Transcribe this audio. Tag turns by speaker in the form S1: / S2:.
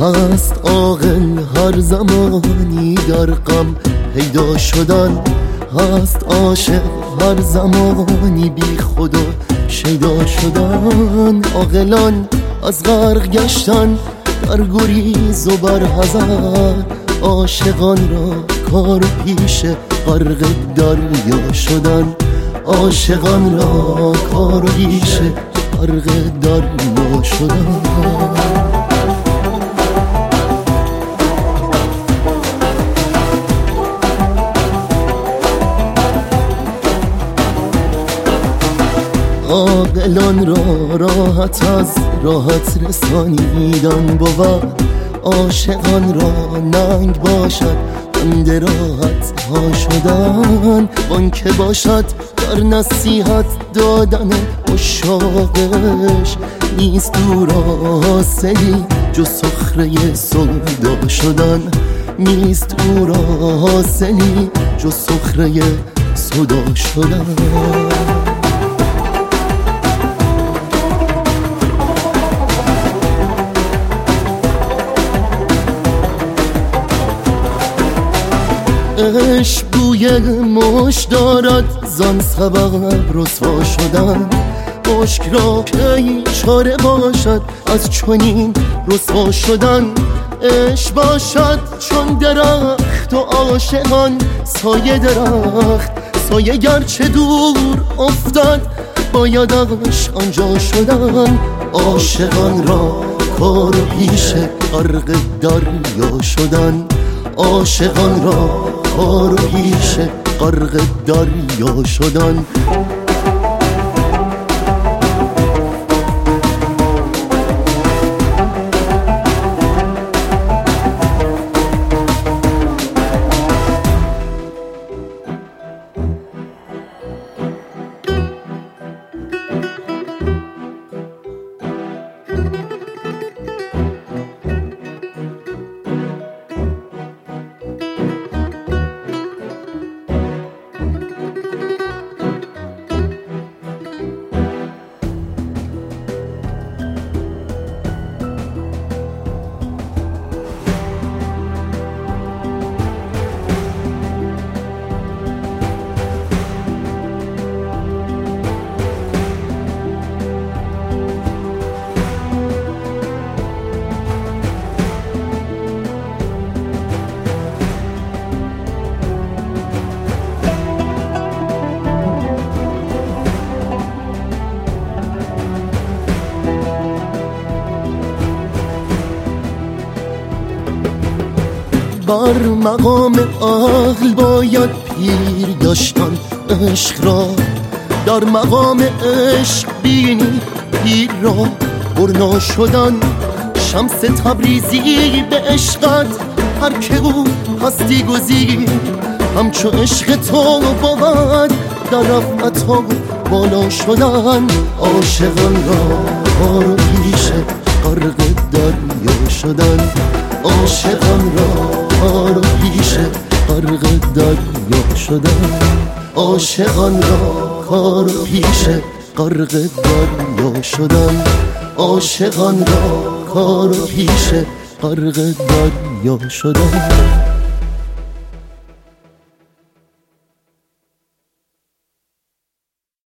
S1: هست عاقل هر زمانی در غم پیدا شدن، هست عاشق هر زمانی بی خدا شیدا شدن. عاقلان از غرق گشتن در گریز و بر حذر، عاشقان را کار پیش غرق دریا شدن. عاشقان را کار پیش غرق دریا شدن. عاقلان را راحت از راحت رسانیدن بود، عاشقان را ننگ باشد بند راحت ها شدن. آن که باشد در نصیحت دادن عشاقش، نیست او را حاصلی جز سخره سودا شدن. نیست او را حاصلی جز سخره سودا شدن. عشق بوی مشک دارد زان سبب رسوا شدن. مشک را کی چاره باشد از چنین رسوا شدن. عشق باشد چون درخت و عاشقان سایه درخت، سایه گرچه دور افتاد بایدش آنجا شدن. عاشقان را کار پیش غرق دریا شدن. عاشقان را کار پیش غرق دریا شدن. بر مقام عقل باید پیر گشتن عشق را، در مقام عشق بینی پیر را برنا شدن. شمس تبریزی به عشقت هر که او هستی گزید، همچو عشق تو بود در رفعت ها بالا شدن. عاشقان را کار پیش غرق دریا شدن. عاشقان را کار پیش غرق دریا شدن. عاشقان را کار پیش غرق دریا شدن. عاشقان را کار پیش غرق دریا شدن.